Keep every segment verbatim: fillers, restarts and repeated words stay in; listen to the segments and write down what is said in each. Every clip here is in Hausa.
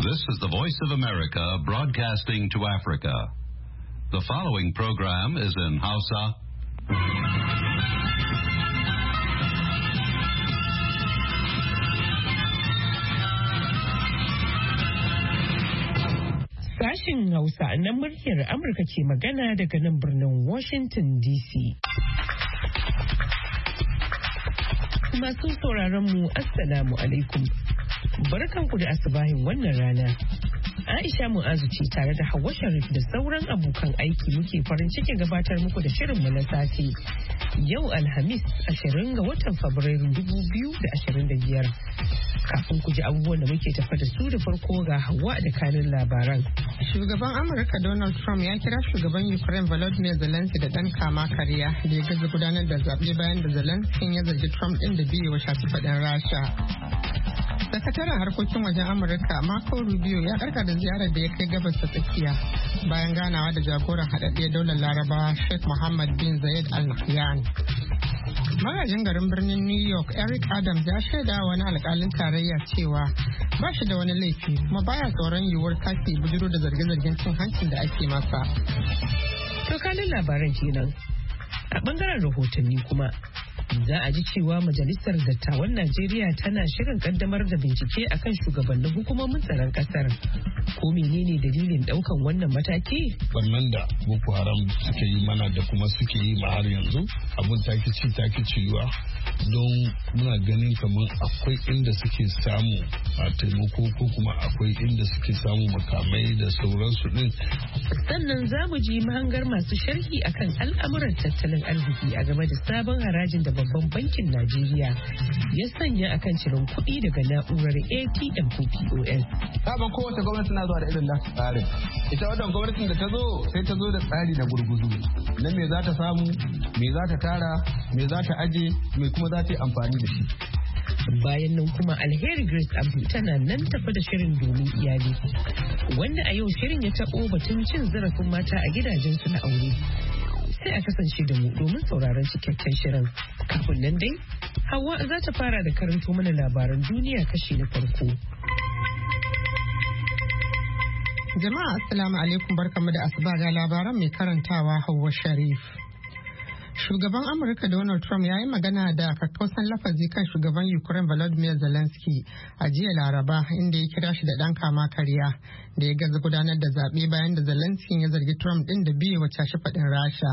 This is the Voice of America broadcasting to Africa. The following program is in Hausa. Sashin Hausa na muryar Amurka ke magana daga nan birnin Washington D C. Masu sauraron mu Assalamu alaikum. Barkanku da asubahin wannan rana. Aisha Mu'azu ce tare da Hauwa Sharif da sauran abokan aiki muke farin cikin gabatar muku da shirin mu na safe. Yau Alhamis ashirin ga watan Fabrairu dubu biyu da ashirin da biyar. Kafin ku ji abubuwan da muke tafa da su da farko ga Hauwa da kanin labaran. Shugaban Amurka Donald Trump ya kira shugaban Ukraine Volodymyr Zelensky da dan kama karya da ya gaza gudanar da zaɓe bayan da Zelensky ya zargi Trump ɗin da biye wa shafi faɗin Rasha. Sakataren harkokin wajen Amurka Marco Rubio ya karka da ziyarar da ya kai gabas ta tsakiya bayan ganawa da jagoran haɗaɗɗiyar daular Larabawa Sheikh Mohammed bin Zayed Al Nahyan. Magajin garin birnin New York Eric Adams ya shaida wani alkalin tarayya cewa ba shi da wani laifi kuma baya tsoron yiwuwar sake bujiro da zarge-zargen cin hancin da ake masa. To kanin labaran kenan. A bangaren rahotanni kuma za a ji cewa Majalisar Dattawan Najeriya tana shirin kaddamar da bincike akan shugabannin hukumomin tsaron kasar. Ko menene dalilin daukan wannan mataki? Wannan da Boko Haram suke yi mana da kuma suke yi ma har yanzu abun take ci take ciwa don muna ganin kamar akwai inda suke samu a taimako ko kuma akwai inda suke samu makamai da sauransu din. Sannan za mu ji mahangar masu sharhi akan al'amuran tattalin arziki a game da sabon harajin da babban bankin Najeriya ya sanya akan cirin kuɗi daga na'urar A T M ko P O S. Sabon kowace gwamnati na zuwa da irin nasu tsarin. Ita wannan gwamnatin da ta zo sai ta zo da tsari na gurguzu. Na me za ta samu, me za ta tara, me za ta aje, me kuma za ta yi amfani da shi. Bayan nan kuma Alheri Grace Abdul tana nan tafi da shirin domin iyali. Wanda a yau shirin ya taɓo batun cin zarafin mata a gidajensu na aure. Sai a kasance da mu domin sauraron cikakken shirin. Kafin nan dai, Hauwa za ta fara da karanto mana labaran duniya kashi na farko. Jama'a Assalamu alaikum barkamu da asuba ga labaran mai karantawa Hauwa Sharif. Shugaban Amurka Donald Trump ya yi magana da kakkausan lafazi kan shugaban Ukraine Volodymyr Zelensky a jiya Laraba inda ya kira shi da ɗan kama karya da ya gaza gudanar da zaɓe bayan da Zelensky ya zargi Trump ɗin da biye wa cashe faɗin Rasha.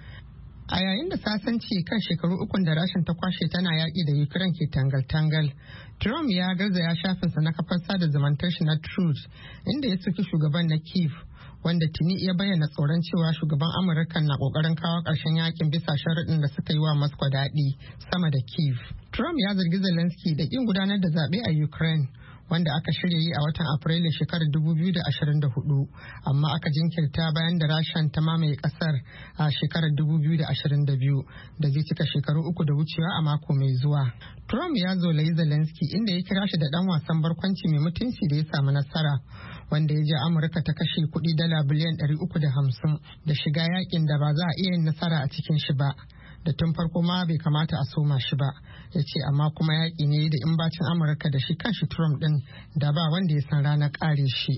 A yayin da sasanci kan shekaru ukun da Rashin ta kwashe tana yaƙi da Ukraine ke tangal-tangal, Trump ya garzaya shafinsa na kafar sada zumuntar shi na Truth inda ya soki shugaban na Kyiv, wanda tuni ya bayyana tsoron cewa shugaban Amurka na kokarin kawo ƙarshen yakin bisa sharaɗin da suka yi wa Moscow daɗi sama da Kyiv. Trump ya zargi Zelensky da ƙin gudanar da zaɓe a Ukraine, wanda aka shirya yi a watan Afrilu shekarar dubu biyu da ashirin da hudu, amma aka jinkirta bayan da Rashan ta mamaye kasar a shekarar dubu biyu da ashirin da biyu da zai cika shekaru uku da wucewa a mako mai zuwa. Trump ya zolayi Zelensky inda ya kira shi da ɗan wasan barkwanci mai mutunci da ya samu nasara, wanda ya je Amurka ta kashe kuɗi dala biliyan ɗari uku da hamsin da shiga yakin da ba za a iya yin nasara a cikin shi ba. Da tun farko ma bai kamata a soma shi ba, ya ce amma kuma yaƙi ne da in bacin Amurka da shi kanshi Trump ɗin da ba wanda ya san ranar ƙare shi.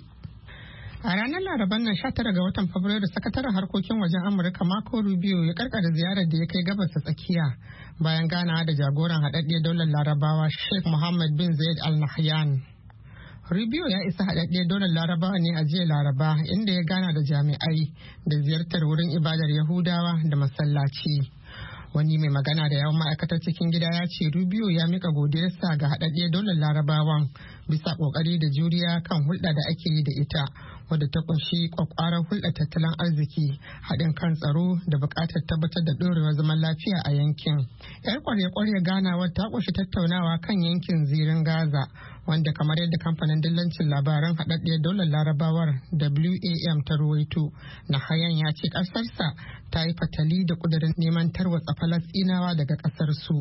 A ranar Laraban nan sha tara ga watan Fabrairu, sakataren harkokin wajen Amurka Marco Rubio ya karkara ziyarar da ya kai gabas ta tsakiya bayan ganawa da jagoran haɗaɗɗiyar daular Larabawa Sheikh Mohammed bin Zayed Al Nahyan. Rubio ya isa haɗaɗɗiyar daular Larabawa ne a jiya Laraba inda ya gana da jami'ai da ziyartar wurin ibadar Yahudawa da masallaci. Wani mai magana da yawan ma'aikatar cikin gida ya ce Rubio ya mika godiyarsa ga haɗaɗɗiyar daular Larabawan bisa ƙoƙari da juriya kan hulɗa da ake yi da ita, wadda ta kunshi ƙwaƙwarar hulɗar tattalin arziki, haɗin kan tsaro da buƙatar tabbatar da ɗorewar zaman lafiya a yankin. Yar ƙwarya-ƙwarya ganawar ta kunshi tattaunawa kan yankin zirin Gaza, wanda kamar yadda kamfanin dillancin labaran haɗaɗɗiyar daular Larabawar W A M ta ruwaito, Nahyan ya ce ƙasarsa ta yi fatali da ƙudurin neman tarwatsa Falasɗinawa daga ƙasar su.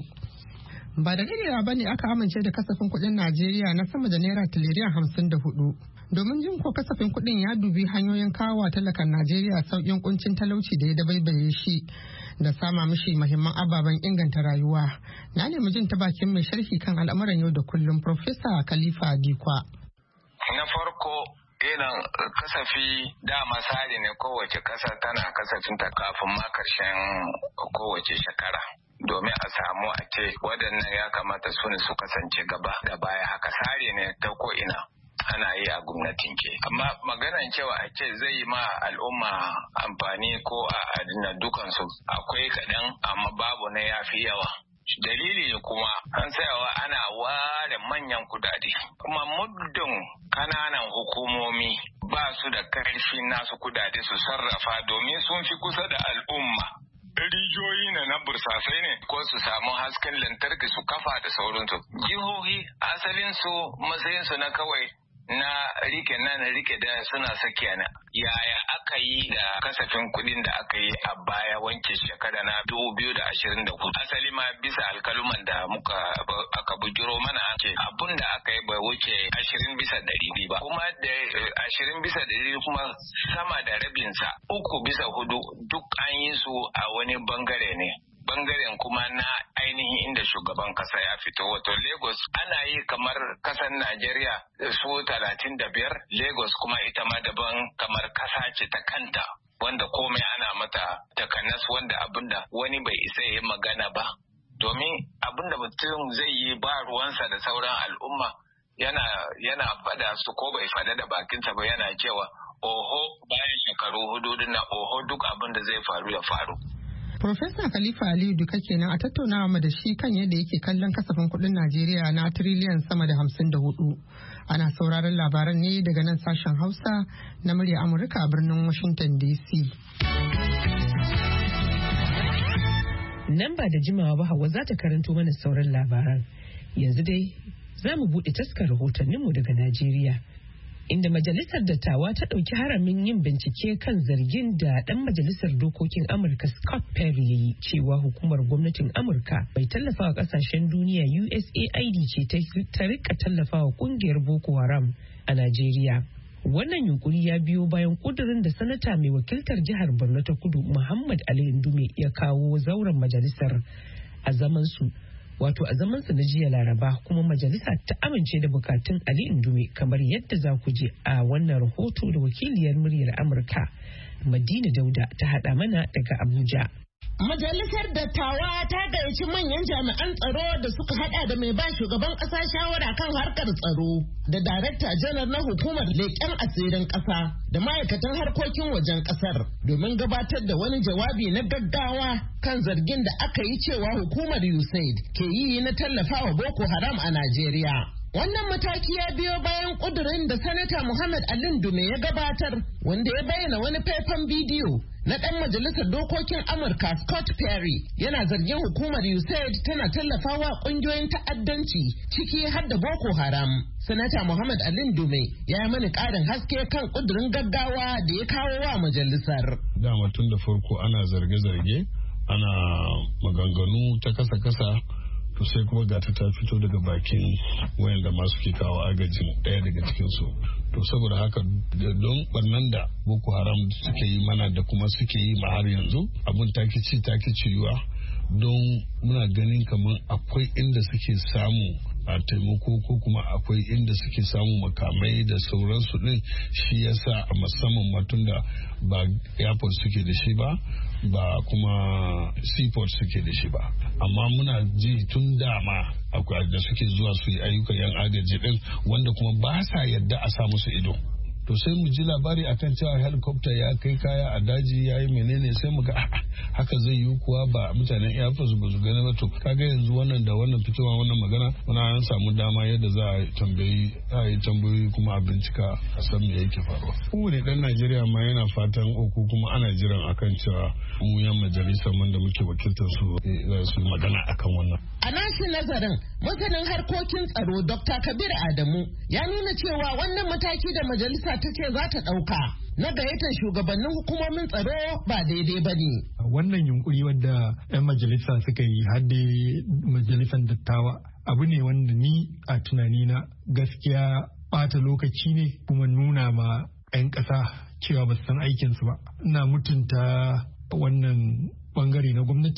Ba da dadewa ba ne aka amince da kasafin kuɗin Najeriya na sama da naira tiriliyan hamsin da hudu. Domin jin ko kasafin kuɗin ya dubi hanyoyin kawo wa talakan Najeriya sauƙin kuncin talauci da ya dabaibaye shi da sama mishi muhimman ababen inganta rayuwa. Na nemi jin ta bakin mai sharhi kan al'amuran yau da kullum Profesa Khalifa Dikwa. Na farko irin kasafi dama tsari ne kowace kasa tana kasafinta kafin ma karshen kowace shekara. Domin a samu a ce waɗannan ya kamata su ne su kasance gaba da baya haka tsari ne ta ko'ina ana yi a gwamnatin ke. Amma maganan cewa a ce zai yi ma al'umma amfani ko a adina dukansu akwai kaɗan amma babu na yafi yawa. Dalili kuma an tsayawa ana ware manyan kudade kuma muddin kananan hukumomi ba su da karfin nasu kudade su sarrafa domin sun fi kusa da al'umma. Rijiyoyi ne na bursasai ne ko su samu hasken lantarki su kafa da sauransu. Jihohi asalinsu matsayinsu na kawai na rike nan rike da suna sakiya na yaya aka yi da kasafin kudin da aka yi a baya wanke shekara na dubu biyu da ashirin da hudu asali ma bisa alkaluman da muka aka bujiro mana ce abun da aka yi bai wuce ashirin bisa ɗari biyu ba kuma da ashirin bisa ɗari kuma sama da rabinsa uku bisa hudu duk an yi su a wani bangare ne bangaren kuma na ainihin inda shugaban kasa ya fito wato Lagos ana yi kamar kasar Najeriya su talatin da biyar Lagos kuma ita ma daban kamar kasa ce ta kanta wanda komai ana mata takanas wanda abinda wani bai isa ya yi magana ba domin abinda mutum zai yi ba ruwansa da sauran al'umma yana yana fada su ko bai fada da bakinsa ba yana cewa oho bayan shekaru hudu na oho duk abinda zai faru ya faru. Profesa Khalifa Aliyu Duka kenan a tattaunawa mu da shi kan yadda yake kallon kasafin kuɗin Najeriya na tiriliyan sama da hamsin da hudu. Ana sauraron labaran ne daga nan sashen Hausa na murya Amurka a birnin Washington D C. Nan ba da jimawa ba Hauwa za ta karanto mana sauran labaran. Yanzu dai za mu buɗe taskar rahotanninmu daga Najeriya. Inda majalisar dattawa ta ɗauki haramin yin bincike kan zargin da ɗan majalisar dokokin Amurka Scott Perry ya yi cewa hukumar gwamnatin Amurka bai tallafa wa ƙasashen duniya U S A I D ce ta rika tallafa wa ƙungiyar Boko Haram a Najeriya. Wannan yunkuri ya biyo bayan ƙudurin da sanata mai wakiltar jihar Borno ta Kudu Muhammad Ali Indume ya kawo zauren majalisar a zaman su. Wato a zamansa na jiya Laraba kuma majalisa ta amince da bukatun Ali Indume kamar yadda za ku je a wannan rahoto da wakiliyar muryar Amurka Madina Dauda ta hada mana daga Abuja. Majalisar Dattawa ta gayyaci manyan jami'an tsaro da suka hada da mai ba shugaban kasa shawara kan harkar tsaro da darakta janar na hukumar leƙen asirin ƙasa da ma'aikatan harkokin wajen ƙasar domin gabatar da wani jawabi na gaggawa kan zargin da aka yi cewa hukumar U S A I D ke yi na tallafawa Boko Haram a Najeriya. Wannan mataki ya biyo bayan ƙudurin da Sanata Muhammad Ali Indume ya gabatar wanda ya bayyana wani faifan bidiyo na ɗan majalisar dokokin Amurka Scott Perry yana zargin hukumar U S A I D tana tallafawa ƙungiyoyin ta'addanci ciki har da Boko Haram. Sanata Muhammad Ali Indume ya yi mani ƙarin haske kan ƙudurin gaggawa da ya kawo wa majalisar. Dama tun da farko ana zarge-zarge, ana maganganu ta kasa-kasa. To sai kuma gata ta fito daga bakin wayanda masu ke kawo agajin ɗaya daga cikinsu. To saboda haka don barnan da Boko Haram suke yi mana da kuma suke yi ma har yanzu abun take ci take ciyuwa don muna ganin kamar akwai inda suke samu a taimako ko kuma akwai inda suke samu makamai da sauransu din shi yasa a musamman matun da ba airport suke da shi ba ba kuma seaport suke da shi ba amma muna ji tun dama akwai da suke zuwa su yi ayyukan yan agaji din wanda kuma ba sa yadda a sa musu ido to sai mu ji labari akan cewa helicopter ya kai kaya a daji ya yi menene sai mu ga haka zai yi kuwa ba mutanen air force ba su gani ba to kaga yanzu wannan da wannan fitowa wannan magana muna an samu dama yadda za a tambayi a yi tambayoyi kuma a bincika a san me yake faruwa kowane dan Najeriya ma yana fatan uku kuma ana jiran akan cewa mu yan majalisar mun da muke wakiltar su za su magana akan wannan a nashi nazarin masanin harkokin tsaro Dr. Kabir Adamu ya nuna cewa wannan mataki da majalisa ta ce za ta ɗauka na gayyatar shugabannin hukumomin tsaro ba daidai ba ne. Wannan yunkuri wadda 'yan majalisa suka yi hadde majalisar dattawa abu ne wanda ni a tunanina gaskiya ɓata lokaci ne kuma nuna ma 'yan ƙasa cewa ba su san aikinsu ba. Ina mutunta wannan bangare na gwamnati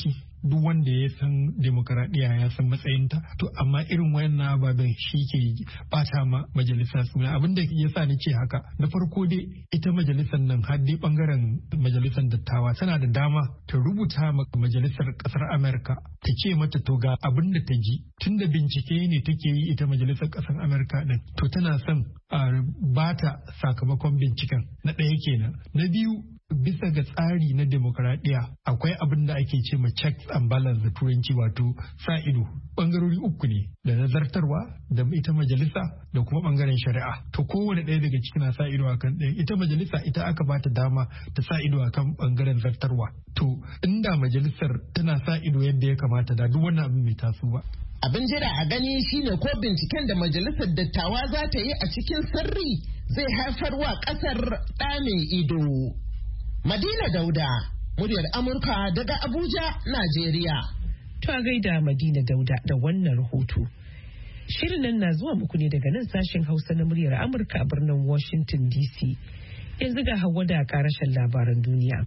duk wanda ya san demokaradiyya ya san matsayinta. To amma irin wayannan ababen shi ke bata ma majalisa suna. Abin da ya sa ni ce haka, na farko dai ita majalisar nan har dai bangaren majalisar dattawa tana da dama ta rubuta ma majalisar kasar Amerika ta ce mata to ga abin da ta ji, tunda bincike ne take yi ita majalisar kasar Amerika din, to tana son a bata sakamakon binciken. Na ɗaya kenan. Na biyu, bisa ga tsari na demokradiyya akwai abin da ake ce ma checks and balance da turanci, wato sa ido. Bangarori uku ne, da nazartarwa, da ita majalisa, da kuma bangaren shari'a. To kowane ɗaya daga ciki na sa ido akan ɗaya. Ita majalisa ita aka bata dama ta sa ido akan bangaren zartarwa. To inda majalisar tana sa ido yadda ya kamata, da duk wannan abin bai taso ba. Abin jira a gani shine ko binciken da majalisar dattawa za ta yi a cikin sirri zai haifar wa kasar ɗa mai ido. Madina Dauda, muryar Amurka daga Abuja, Najeriya. To a gaida Madina Dauda da wannan rahoto. Shirin nan na zuwa muku ne daga nan sashen Hausa na muryar Amurka a birnin Washington D C. Yanzu ga Hauwa da karashen labaran duniya.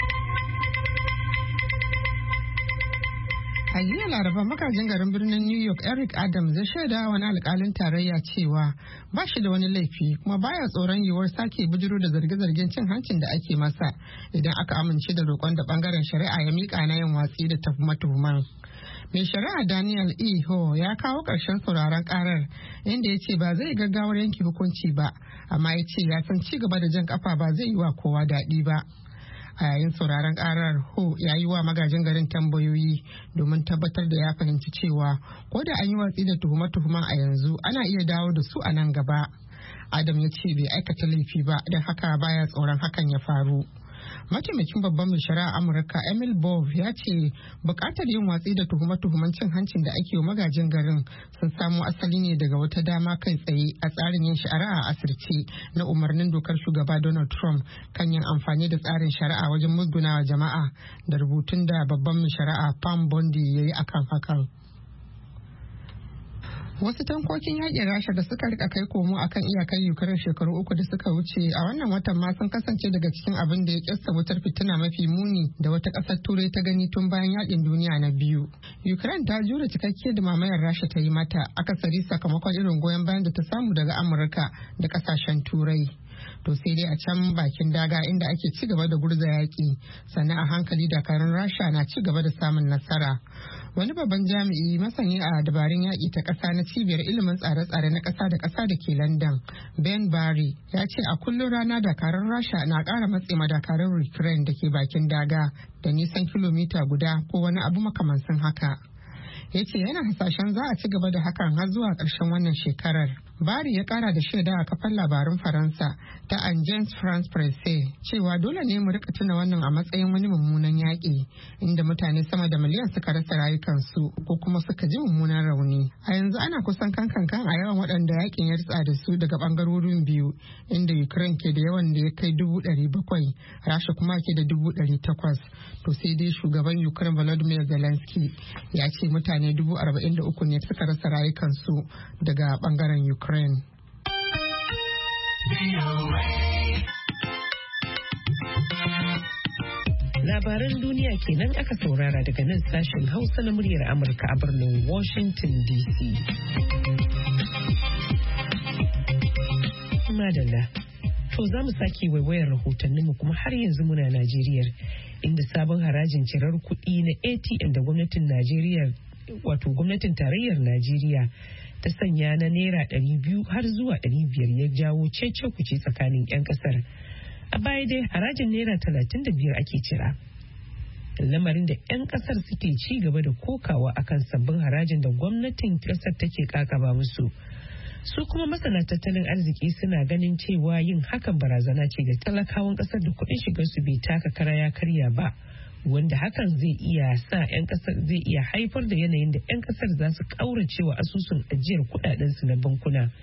A jiya Laraba, magajin garin birnin New York Eric Adams ya shaida wani alkalin tarayya cewa ba shi da wani laifi kuma baya tsoron yiwuwar sake bijiro da zarge-zargen cin hancin da ake masa idan aka amince da roƙon da bangaren shari'a ya miƙa na yin watsi da tuhuma-tuhuman. Mai shari'a Daniel E. Ho ya kawo ƙarshen sauraron ƙarar inda ya ce ba zai gaggawar yanke hukunci ba, amma ya ce ya san ci gaba da jan kafa ba zai yi wa kowa daɗi ba. A yayin sauraron karar, Ho ya yi wa magajin garin tambayoyi domin tabbatar da ya fahimci cewa ko da an yi watsi da tuhume-tuhumen a yanzu ana iya dawo da su a nan gaba. Adam ya ce bai aikata laifi ba, don haka baya tsoron hakan ya faru. Mataimakin babban mai shari'a Amurka Emil Bov ya ce bukatar yin watsi da tuhume-tuhumen cin hancin da ake wa magajin garin sun samo asali ne daga wata dama kai tsaye a tsarin yin shari'a a asirce na umarnin dokar shugaba Donald Trump kan yin amfani da tsarin shari'a wajen musgunawa jama'a, da rubutun da babban mai shari'a Pam Bondi ya yi akan hakan. Wasu tankokin yakin Rasha da suka rika kai komo akan iyakar Ukraine shekaru uku da suka wuce a wannan watan ma sun kasance daga cikin abin da ya kyasta wutar fitina mafi muni da wata ƙasar Turai ta gani tun bayan yakin duniya na biyu. Ukraine ta jure cikakkiyar da mamayar Rasha ta yi mata, akasari sakamakon irin goyon bayan da ta samu daga Amurka da ƙasashen Turai. To sai dai a can bakin daga inda ake ci gaba da gurza yaƙi, sannan a hankali dakarun Rasha na ci gaba da samun nasara. Wani babban jami'i masani a dabarun yaƙi ta ƙasa na cibiyar ilimin tsare-tsare na ƙasa da ƙasa da ke London, Ben Barry, ya ce a kullum rana dakarun Rasha na ƙara matse ma dakarun Ukraine da ke bakin daga da nisan kilomita guda ko wani abu makamansin haka. Ya ce yana hasashen za a ci gaba da hakan har zuwa ƙarshen wannan shekarar. Bari ya kara da shaida a kafar labarun Faransa ta Agence France Presse cewa dole ne mu rika tuna wannan a matsayin wani mummunan yaƙi inda mutane sama da miliyan suka rasa rayukansu ko kuma suka ji mummunan rauni. A yanzu ana kusan kankan a yawan waɗanda yaƙin ya ritsa da su daga ɓangarorin biyu, inda Ukraine ke da yawan da ya kai dubu ɗari bakwai, Rasha kuma ke da dubu ɗari takwas. To sai dai shugaban Ukraine Volodymyr Zelensky ya ce mutane dubu arba'in da uku ne suka rasa rayukansu daga ɓangaren Ukraine. Ukraine. Labaran duniya kenan aka saurara daga nan sashen Hausa na muryar Amurka a birnin Washington D C. Madalla. To za mu sake waiwayar rahotanninmu kuma har yanzu muna Najeriya, inda sabon harajin cirar kuɗi na A T M da gwamnatin Najeriya, wato gwamnatin tarayyar Najeriya ta sanya na naira ɗari biyu har zuwa ɗari biyar ya jawo cece kuce tsakanin 'yan ƙasar. A baya dai harajin naira talatin da biyar ake cira. Lamarin da 'yan ƙasar suke ci gaba da kokawa akan sabbin harajin da gwamnatin ƙasar take kakaba musu. Su kuma masana tattalin arziki suna ganin cewa yin hakan barazana ce ga talakawan ƙasar da kuɗin shigarsu bai taka kara ya karya ba, wanda hakan zai iya sa 'yan kasar zai iya haifar da yanayin da 'yan kasar za su kaurace wa asusun ajiyar kudadensu na bankuna.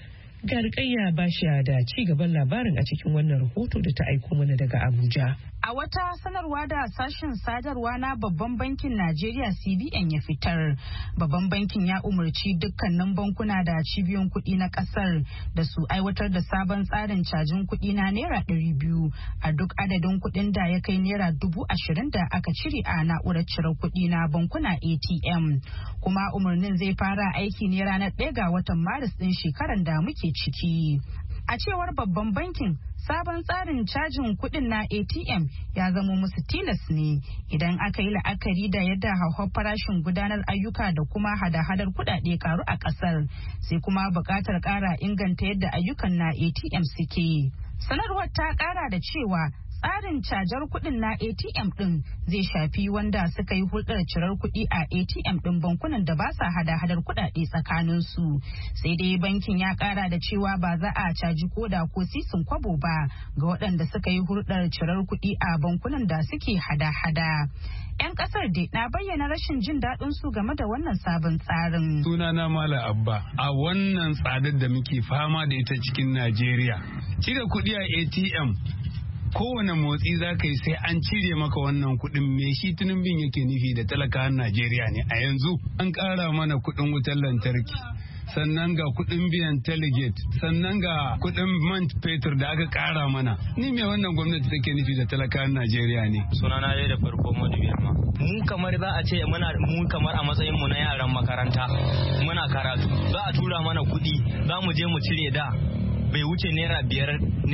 Ga Rukayya Basha da ci gaban labarin a cikin wannan rahoto da ta aiko mana daga Abuja. A wata sanarwa da sashen sadarwa na Babban Bankin Najeriya C B N ya fitar, Babban Bankin ya umarci dukkanin bankuna da cibiyoyin kuɗi na ƙasar da su aiwatar da sabon tsarin cajin kuɗi na Naira ɗari biyu a duk adadin kuɗin da ya kai Naira dubu ashirin da aka cire a na'urar cire kuɗi na bankuna A T M. Kuma umarnin zai fara aiki ne ranar ɗaya ga watan Maris ɗin shekarar da muke ciki. A cewar Babban Bankin, sabon tsarin cajin kuɗin na A T M ya zamo musu tilas ne idan aka yi la'akari da yadda hauhawar farashin gudanar ayyuka da kuma hada-hadar kuɗaɗe karu a ƙasar, sai kuma buƙatar ƙara inganta yadda ayyukan na A T M suke. Sanarwar ta ƙara da cewa tsarin cajar kuɗin na A T M ɗin zai shafi wanda suka yi hulɗar cirar kuɗi a A T M ɗin bankunan da ba sa hada-hadar kuɗaɗe tsakanin su. Sai dai bankin ya ƙara da cewa ba za a caji koda ko sisin kwabo ba ga waɗanda suka yi hulɗar cirar kuɗi a bankunan da suke hada-hada. 'Yan ƙasar dai na bayyana rashin jin daɗin su game da wannan sabon tsarin. Sunana Malam Abba, a wannan tsadar da muke fama da ita cikin Najeriya, cire kuɗi a A T M kowane motsi za ka yi sai an cire maka wannan kuɗin, me shi Tinubun yake nufi da talakawan Najeriya ne a yanzu. An ƙara mana kuɗin wutar lantarki, sannan ga kuɗin biyan delegate, sannan ga kuɗin man fetur da aka ƙara mana. Ni me wannan gwamnati take nufi da talakawan Najeriya ne? Sunana dai da farko Madu Birma. Mu kamar za a ce muna mu kamar a matsayin mu na yaran makaranta muna karatu, za a tura mana kuɗi, za mu je mu cire da bai wuce naira biyar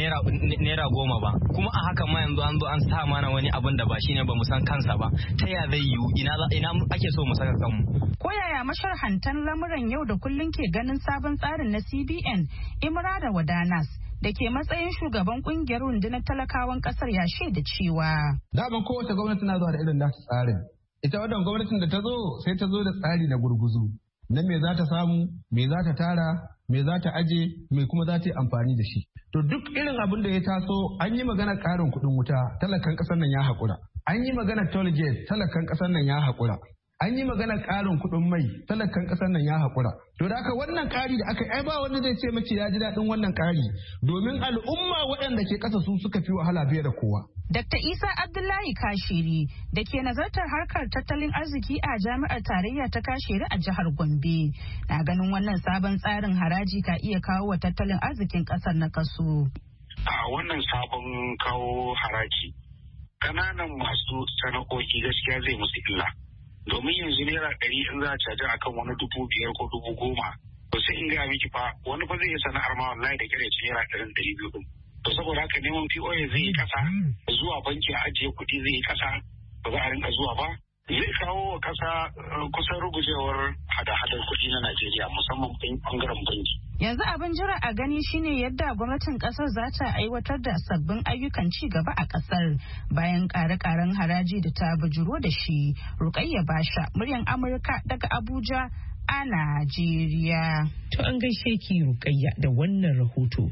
naira goma ba, kuma a haka ma yanzu an zo an sa mana wani abin da ba shine ba mu san kansa ba. Ta ya zai yiwu? ina ina ake so mu saka kanmu? Ko yaya masharhantan lamuran yau da kullun ke ganin sabon tsarin na C B N? Imrada Wadanas da ke matsayin shugaban kungiyar rundunar talakawan kasar ya shaida cewa daban kowace gwamnati na zuwa da irin nasu tsarin. Ita wannan gwamnatin da ta zo sai ta zo da tsari na gurguzu na me za ta samu, me za ta tara, me za ta aje, me kuma za ta yi amfani da shi. To duk irin abin da ya taso, an yi magana ƙarin kuɗin wuta, talakan ƙasar nan ya haƙura. An yi magana toll gate, talakan ƙasar nan ya haƙura. An yi magana ƙarin kuɗin mai, talakan ƙasar nan ya haƙura. To da haka wannan ƙari da aka ai ba wanda zai ce mace ya ji daɗin wannan ƙari, domin al'umma waɗanda ke ƙasa su suka fi wahala fiye da kowa. Dakta Isa Abdullahi Kashiri da ke nazartar harkar tattalin arziki a jami'ar tarayya ta Kashiri a jihar Gombe na ganin wannan sabon tsarin haraji ka iya kawo wa tattalin arzikin ƙasar na kaso. A wannan sabon kawo haraji, ƙananan masu sana'o'i gaskiya zai musu illa. Domin yanzu naira ɗari in za a caji akan wani dubu biyar ko dubu goma, to sai in gaya miki fa wani fa zai yi sana'ar ma wallahi da kare ci naira ɗarin ɗari biyu ɗin. To saboda haka neman P O A zai yi kasa, zuwa banki a ajiye kuɗi zai yi kasa, ba za a rinka zuwa ba. Zai kawo wa kasa kusan rugujewar hada-hadar kuɗi na Najeriya musamman bangaren banki. Yanzu abin jira a gani shine yadda gwamnatin kasar za ta aiwatar da sabbin ayyukan ci gaba a kasar bayan kare-karen haraji da ta bujuro da shi. Rukayya Basha, muryan Amurka daga Abuja a Najeriya. To an gaishe ki Rukayya da wannan rahoto.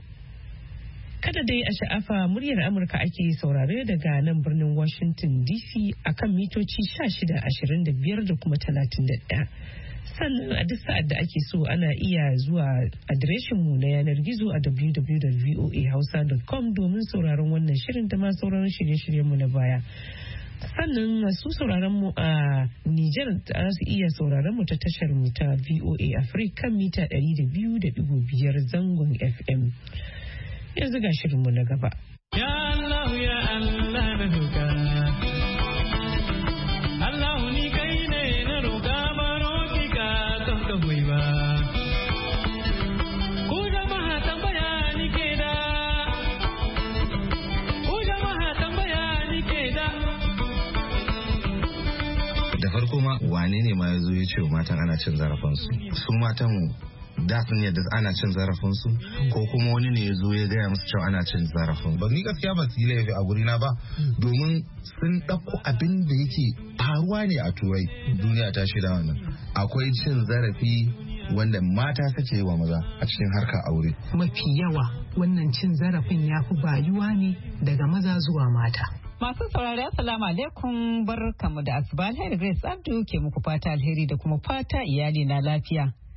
Kada dai a sha'afa muryar Amurka ake saurare daga nan birnin Washington D C akan mitoci shida, ashirin da biyar da kuma talatin da ɗaya. Sannan a duk sa'ad da ake so ana iya zuwa adireshinmu na yanar gizo a w w w dot voa hausa dot com domin sauraron wannan shirin da ma sauraron shirye-shiryenmu na baya. Sannan masu sauraron mu a Nijar za su iya sauraron mu ta tashar mu ta V O A Africa kan mita ɗari da biyu da ɗigo biyar zangon F M. Yanzu ga shirinmu na gaba. Ya Allah ya Allah na roƙa. Allah ni kai ne na roƙa baro ki ka don ka hoyi ba. Ku jama'a tambaya ni ke da. Ku jama'a tambaya ni ke da. Da farko ma wane ne ma ya zo ya ce wa matan ana cin zarafansu? Su matan da sun yadda ana cin zarafinsu ko kuma wani ne ya zo ya gaya musu cewa ana cin zarafin ba. Ni gaskiya ba su yi laifi a gurina ba, domin sun ɗauko abin da yake faruwa ne a turai. Duniya ta shida wannan akwai cin zarafi wanda mata suke yi wa maza a cikin harkar aure. Mafi yawa wannan cin zarafin ya fi bayuwa ne daga maza zuwa mata. Masu saurari assalamu alaikum, barkamu da asuba. Alheri Grace Abdu ke muku fata alheri da kuma fata iyali na lafiya.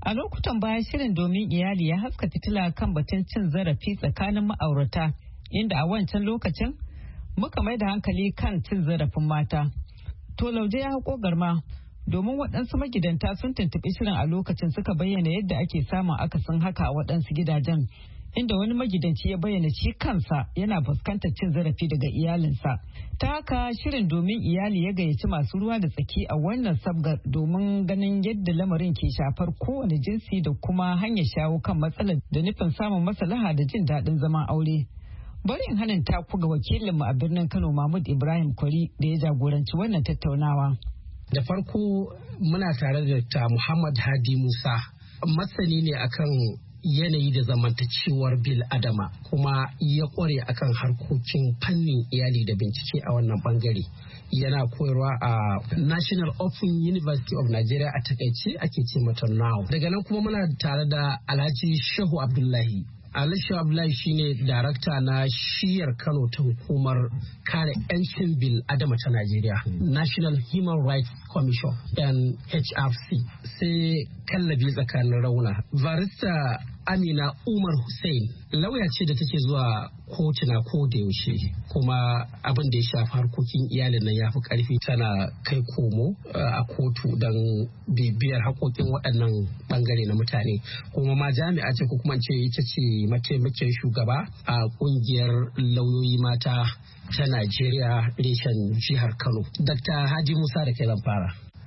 A lokutan baya shirin domin iyali ya haska fitila kan batun cin zarafi tsakanin ma'aurata, inda a wancan lokacin muka mai da hankali kan cin zarafin mata. To Lauje ya haƙo garma domin waɗansu magidanta sun tuntuɓi shirin a lokacin suka bayyana yadda ake samun akasin haka a waɗansu gidajen, inda wani magidanci ya bayyana shi kansa yana fuskantar cin zarafi daga iyalinsa. Ta haka shirin domin iyali ya gayyaci masu ruwa da tsaki a wannan sabgar domin ganin yadda lamarin ke shafar kowane jinsi da kuma hanyar shawo kan matsalar da nufin samun maslaha da jin daɗin zaman aure. Bari in hanin taku ga wakilinmu a birnin Kano Mahmud Ibrahim Kwari da ya jagoranci wannan tattaunawa. Da farko muna tare da ta Muhammad Hadi Musa, masani ne akan yanayi da zamantakewar bil adama kuma ya kware akan harkokin fannin iyali da bincike a wannan bangare. Yana koyarwa a National Open University of Nigeria a takaice ake ce mata NAU. Daga nan kuma muna tare da Alhaji Shehu Abdullahi. Alisha Abdullahi shine darakta na shiyar Kano ta hukumar kare 'yancin bil adama ta Najeriya, National Human Rights Commission N H R C. Sai kallabi tsakanin rauna. Barista Amina Umar Hussein lauya ce da take zuwa kotuna ko da yaushe, kuma abin da ya shafi harkokin iyalin nan ya fi karfi, tana kai komo a kotu don bibiyar haƙoƙin waɗannan bangare na mutane, kuma ma jami'a ce ko kuma ce ita ce mataimakin shugaba a ƙungiyar lauyoyi mata ta Najeriya reshen jihar Kano. Dakta Haji Musa da kai zan fara.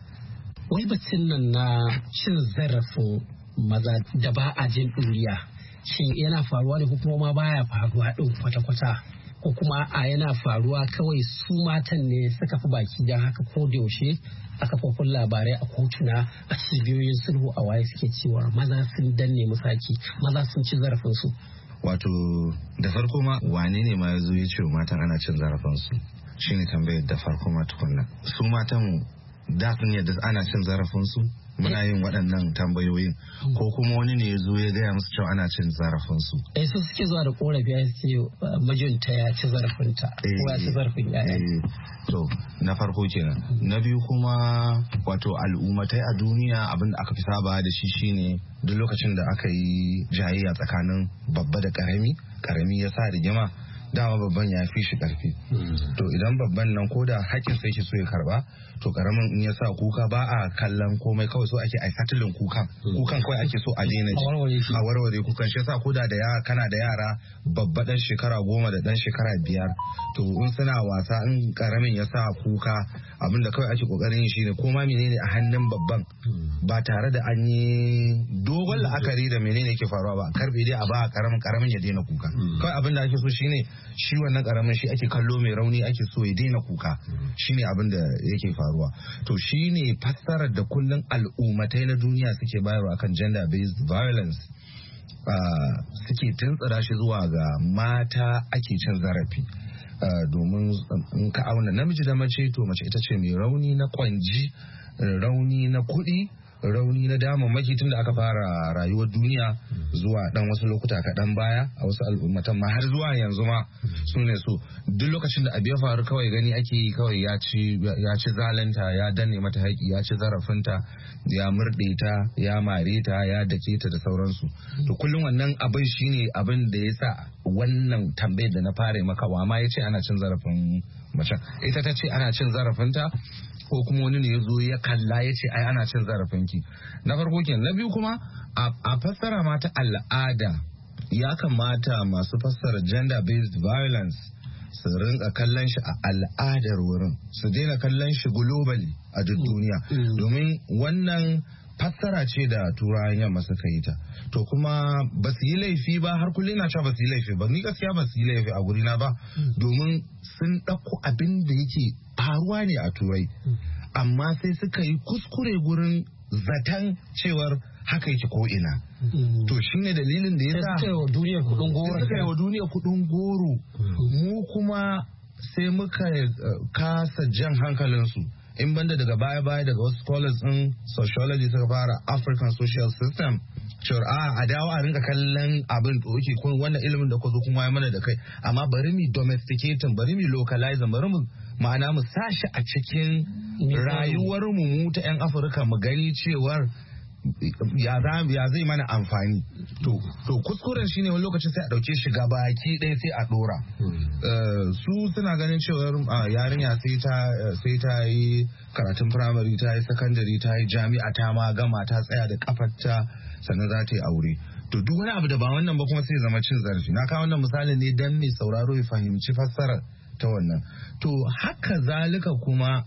Wai batun nan na cin zarafin maza da ba a jin ɗuriya, shin yana faruwa ne ko kuma ma baya faruwa ɗin kwata-kwata, ko kuma a yana faruwa kawai su matan ne suka fi baki don haka ko da yaushe a kafofin labarai a kotuna a cibiyoyin sulhu a waye suke cewa maza sun danne musaki, maza sun ci zarafinsu. Wato da farko ma wane ne ma ya zo ya ce wa matan ana cin zarafinsu shine tambayar da farko ma tukunna. Su matan da sun yadda ana cin zarafinsu, muna yin waɗannan tambayoyin, ko kuma wani ne ya zo ya gaya musu cewa ana cin zarafinsu. Eh su suke zuwa da korafi ya ce mijinta ya ci zarafinta ko ya ci zarafin yaya. To na farko kenan. Na biyu kuma wato al'ummatai a duniya abin da aka fi saba da shi shine duk lokacin da aka yi jayayya tsakanin babba da karami, karami ya sa rigima, dama babban ya fi shi karfi. To idan babban nan ko da hakkin sai shi so ya karba, to karamin in ya sa kuka ba a kallon komai, kawai so ake a satilin kukan kukan kawai ake so a daina ji a warware kukan. Shi yasa ko da da yara kana da yara babba dan shekara goma da dan shekara biyar, to in suna wasa in karamin ya sa kuka, abinda kawai ake kokarin yin shine ko ma menene a hannun babban, ba tare da an yi dogon la'akari da menene yake faruwa ba, karbe dai a ba karamin karamin ya daina kuka. Kawai abinda ake so shine shi wannan karamin shi ake kallo mai rauni ake so ya daina kuka, shine abin da yake faruwa. To shine fassarar da kullun al'ummatai na duniya suke bayarwa akan gender based violence, uh, suke tuntsira shi zuwa ga mata ake cin zarafi. Uh, domin in ka auna namiji da mace, to mace ita ce mai rauni na kwanji, rauni na kuɗi, rauni na damammaki tun da aka fara rayuwar duniya zuwa dan wasu lokuta kaɗan baya a wasu al'ummatan ma har zuwa yanzu ma su ne su. Duk lokacin da abu ya faru kawai gani ake yi kawai ya ci ya ci zalunta, ya danne mata haƙi, ya ci zarafinta, ya murɗe ta, ya mare ta, ya dake ta da sauransu. To kullum wannan abin shine abin da ya sa wannan tambayar da na fara maka, wa ma ya ce ana cin zarafin mace, ita ta ce ana cin zarafinta ko kuma wani ne ya zo ya kalla ya ce ai ana cin zarafinki. Na farko kenan. Na biyu kuma a fassara mata al'ada, ya kamata masu fassara gender based violence su rinka kallon shi a al'adar wurin, su daina kallon shi globally a duk duniya, domin wannan fassara ce da turawan yamma suka yi ta. To kuma ba su yi laifi ba, har kullum na cewa ba su yi laifi ba, ni gaskiya ba su yi laifi a gurina ba, domin sun ɗauko abin da yake faruwa ne a turai, amma sai suka yi kuskure gurin zaton cewar haka yake ko ina. To shine dalilin da ya sa suka yi wa duniya kudin goro, suka yi wa duniya kudin goro. Mu kuma sai muka kasa jan hankalinsu, in banda daga baya-baya daga wasu scholars in sociology suka fara African social system, cewar a a dawo a rinka kallon abin da oke kun wannan ilimin da kwazo kuma ya mana da kai, amma bari mu domesticating, bari mu localizing, bari mu ma'ana mu sashi a cikin rayuwar mu mu ta yan Afirka, mu gani cewar ya zai mana amfani. To kuskuren shine wani lokacin sai a ɗauke shi gabaki ɗaya sai a ɗora. Su suna ganin cewa yarinya sai ta yi karatun firamare, ta yi sakandare, ta yi jami'a, ta ma gama, ta tsaya da kafarta sannan za ta yi aure. To duk wani abu da ba wannan ba kuma sai zama cin zarafi. Na kawo wannan misali ne dan mai sauraro ya fahimci fassarar ta wannan. To haka zalika kuma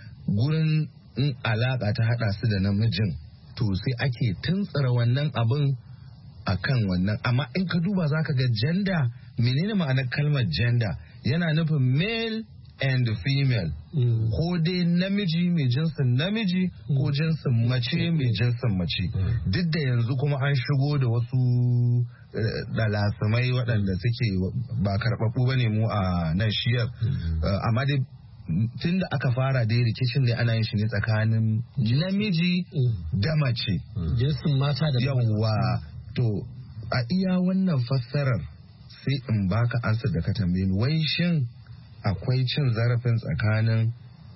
gurin in alaka ta hada su da namijin, to sai ake tuntsara wannan abin akan wannan. Amma in ka duba zaka ga gender, menene ma'anar kalmar gender? Yana nufin male and female. Mm. Ko dai namiji mai jinsin namiji mm. ko jinsin mace mai jinsin mace. Mm. Duk da yanzu kuma an shigo da wasu dalasamai waɗanda suke ba karɓaɓɓu ba ne mu a nan shiyar. Mm. Uh, amma dai tun da aka fara dai rikicin da ana yin shi ne tsakanin namiji mm. da mace. Mm. Jinsin mata da yawwa. To a iya wannan fassarar sai in baka ansa da ka tambaye ni, wai shin akwai cin zarafin tsakanin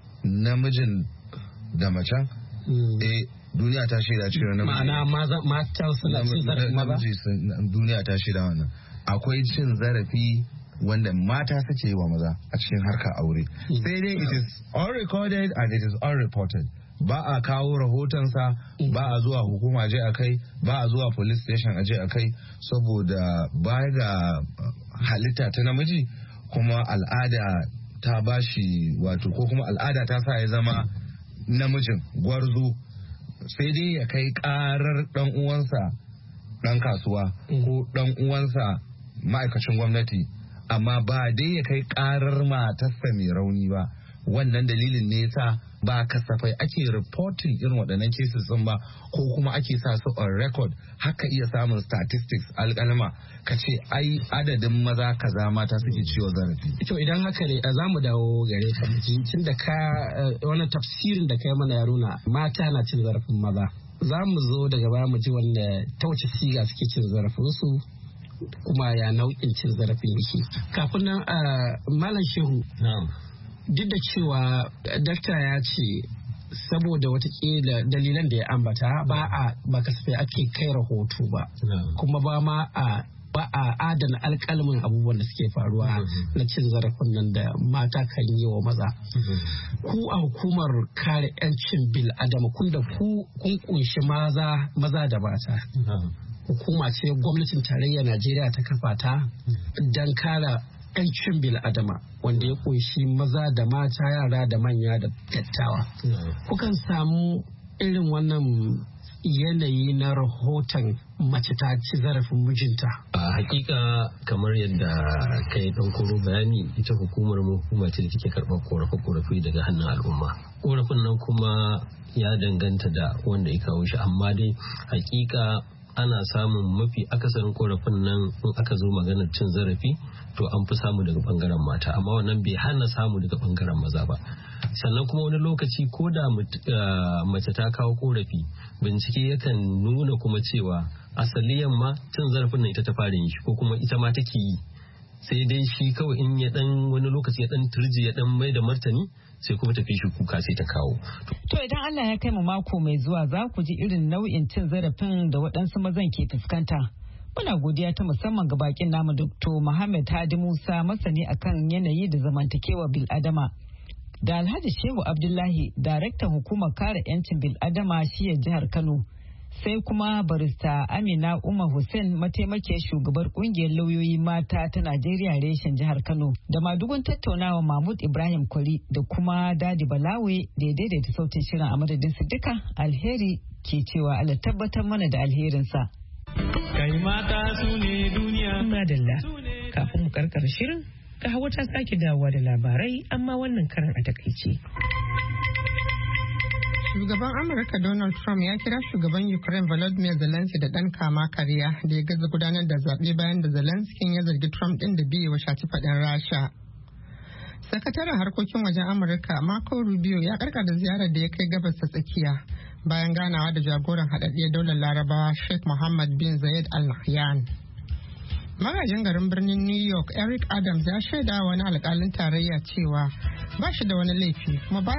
namijin da macen? Mm. Eh, duniya ta shaida cewa namiji. Ma'ana matan suna cin zarafin maza? Duniya ta shaida wannan. Akwai cin zarafi wanda mata suke yi wa maza a cikin harkar aure. Mm. Sai dai it is unrecorded and it is unreported. Ba a kawo rahotonsa, mm. ba a zuwa hukuma je a kai, ba a zuwa police station a je a kai, saboda baya ga halitta ta namiji kuma al'ada ta bashi wato ko kuma al'ada ta sa ya zama namijin gwarzo, sai dai ya kai karar dan uwansa dan kasuwa mm. ko dan uwansa ma'aikacin gwamnati, amma ba dai ya kai karar matarsa mai rauni ba. Wannan dalilin ne yasa ba kasafai ake reporting irin waɗannan cases din ba, ko kuma ake sa su on record. Haka iya samun statistics alƙalma ka ce ai adadin maza kaza mata suke ciwo zarafi. To idan haka ne za mu dawo gare ka tun da ka wannan tafsirin da kai mana ya nuna mata na cin zarafin maza. Za mu zo daga baya mu ji wanda ta wace siga suke cin zarafin su kuma ya nau'in cin zarafin yake. Kafin nan Malam Shehu. Duk da cewa dakta ya ce saboda watakila dalilan da ya ambata ba a ba kasafai ake kai rahoto ba, kuma ba ma a ba a adana alkalmin abubuwan da suke faruwa na cin zarafin nan da mata kan yi wa maza. Ku a hukumar kare 'yancin bil adama kun da ku kun kunshi maza maza da mata. Hukuma ce gwamnatin tarayyar Najeriya ta kafa ta don kare 'yancin bil adama wanda ya kunshi maza da mata, yara da manya da dattawa. Kukan samu irin wannan yanayi na rahoton mace ta ci zarafin mijinta? A hakika kamar yadda kai dan koro bayani, ita hukumar mu hukuma ce da take karɓar korafe-korafe daga hannun al'umma. Korafin nan kuma ya danganta da wanda ya kawo shi, amma dai hakika ana samun mafi akasarin korafin nan in aka zo maganar cin zarafi to an fi samu daga bangaren mata, amma wannan bai hana samu daga bangaren maza ba. Sannan kuma wani lokaci ko da mace ta kawo korafi, bincike yakan nuna kuma cewa asaliyan ma cin zarafin nan ita ta fara yin shi ko kuma ita ma take yi, sai dai shi kawai in ya dan wani lokaci ya dan turji ya dan mai da martani sai kuma tafi shi kuka sai ta kawo. To idan Allah ya kai mu mako mai zuwa za ku ji irin nau'in cin zarafin da waɗansu mazan ke fuskanta. Muna godiya ta musamman ga bakin namu Doktor Muhammad Hadi Musa, masani akan yanayi da zamantakewa bil'adama, da Alhaji Shehu Abdullahi, daraktan hukumar kare 'yancin bil'adama shiyar jihar Kano, sai kuma barista Amina Umar Hussein, mataimakiyar shugabar kungiyar lauyoyi mata ta Najeriya reshen jihar Kano, da madugun tattaunawa Mahmud Ibrahim Kwari da kuma Dadi Balawe da ya daidaita sautin shirin. A madadin su duka, alheri ke cewa Allah tabbatar mana da alherinsa. Kai mata su ne duniya. Madalla, kafin mu karkar shirin, ga Hawa ta sake dawowa da labarai, amma wannan karan a takaice. Shugaban Amurka Donald Trump ya kira shugaban Ukraine Volodymyr Zelensky da ɗan kama karya da ya gaza gudanar da zaɓe bayan da Zelensky ya zargi Trump ɗin da biye wa shaci faɗin Rasha. Sakataren harkokin wajen Amurka Marco Rubio ya karkar da ziyarar da ya kai gabas ta tsakiya bayan ganawa da jagoran haɗaɗɗiyar daular Larabawa Sheikh Mohammed bin Zayed Al Nahyan. Magajin garin birnin New York Eric Adams ya shaida wani alƙalin tarayya cewa ba shi da wani laifi kuma